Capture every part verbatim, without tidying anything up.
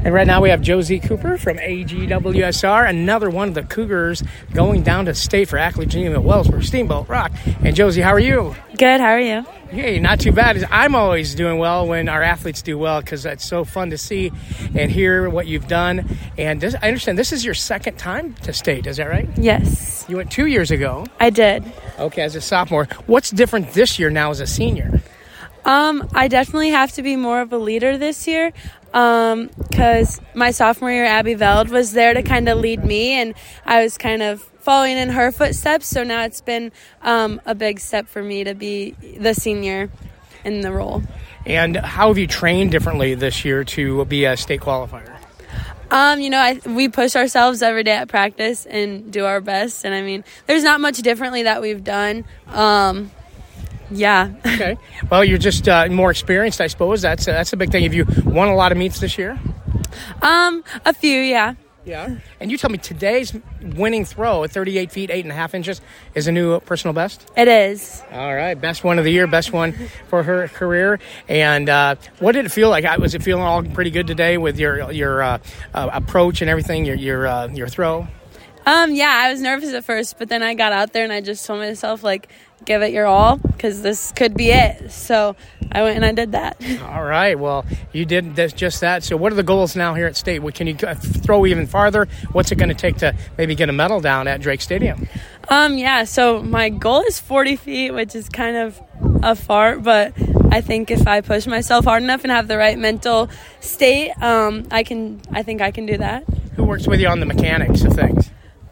And right now we have Josie Cooper from A G W S R, another one of the Cougars going down to state for Athlete Geneva at Wellsburg Steamboat Rock. And Josie, how are you? Good, how are you? Hey, not too bad. I'm always doing well when our athletes do well because it's so fun to see and hear what you've done. And this, I understand this is your second time to state, is that right? Yes. You went two years ago. I did. Okay, as a sophomore. What's different this year now as a senior? Um, I definitely have to be more of a leader this year because um, my sophomore year, Abby Veld, was there to kind of lead me, and I was kind of following in her footsteps. So now it's been um, a big step for me to be the senior in the role. And how have you trained differently this year to be a state qualifier? Um, you know, I, we push ourselves every day at practice and do our best. And, I mean, there's not much differently that we've done. Um Yeah. Okay. Well, you're just uh, more experienced, I suppose. That's uh, that's a big thing. Have you won a lot of meets this year? Um, a few, yeah. Yeah. And you tell me today's winning throw at thirty-eight feet, eight and a half inches is a new personal best? It is. All right. Best one of the year, best one for her career. And uh, what did it feel like? Was it feeling all pretty good today with your your uh, uh, approach and everything, your your uh, your throw? Um, yeah, I was nervous at first, but then I got out there and I just told myself, like, give it your all because this could be it. So I went and I did that. All right. Well, you did this, just that. So what are the goals now here at State? Can you throw even farther? What's it going to take to maybe get a medal down at Drake Stadium? Um, yeah, so my goal is forty feet, which is kind of a fart, but I think if I push myself hard enough and have the right mental state, um, I can. I think I can do that. Who works with you on the mechanics of things?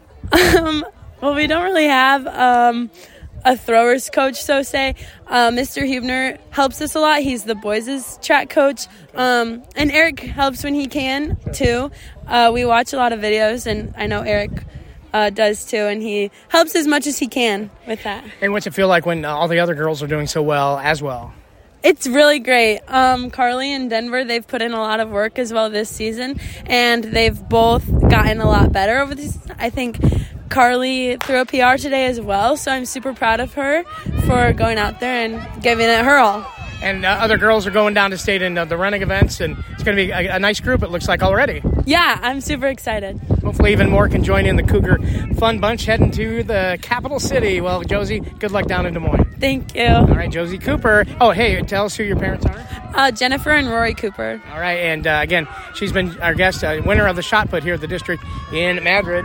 Um, well, we don't really have um, a throwers coach, so say. Uh, Mister Hubner helps us a lot. He's the boys' track coach. Um, and Eric helps when he can, too. Uh, we watch a lot of videos, and I know Eric uh, does, too, and he helps as much as he can with that. And what's it feel like when uh, all the other girls are doing so well as well? It's really great. Um, Carly and Denver, they've put in a lot of work as well this season, and they've both gotten a lot better over this. I think Carly threw a P R today as well, so I'm super proud of her for going out there and giving it her all. And uh, other girls are going down to state in uh, the running events, and it's going to be a, a nice group, it looks like, already. Yeah, I'm super excited. Hopefully even more can join in the Cougar Fun Bunch heading to the capital city. Well, Josie, good luck down in Des Moines. Thank you. All right, Josie Cooper. Oh, hey, tell us who your parents are. Uh, Jennifer and Rory Cooper. All right, and uh, again, she's been our guest, uh, winner of the shot put here at the district in Madrid.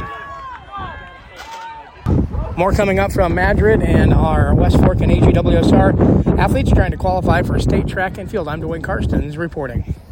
More coming up from Madrid and our West Fork and A G W S R athletes trying to qualify for state track and field. I'm Dwayne Karstens reporting.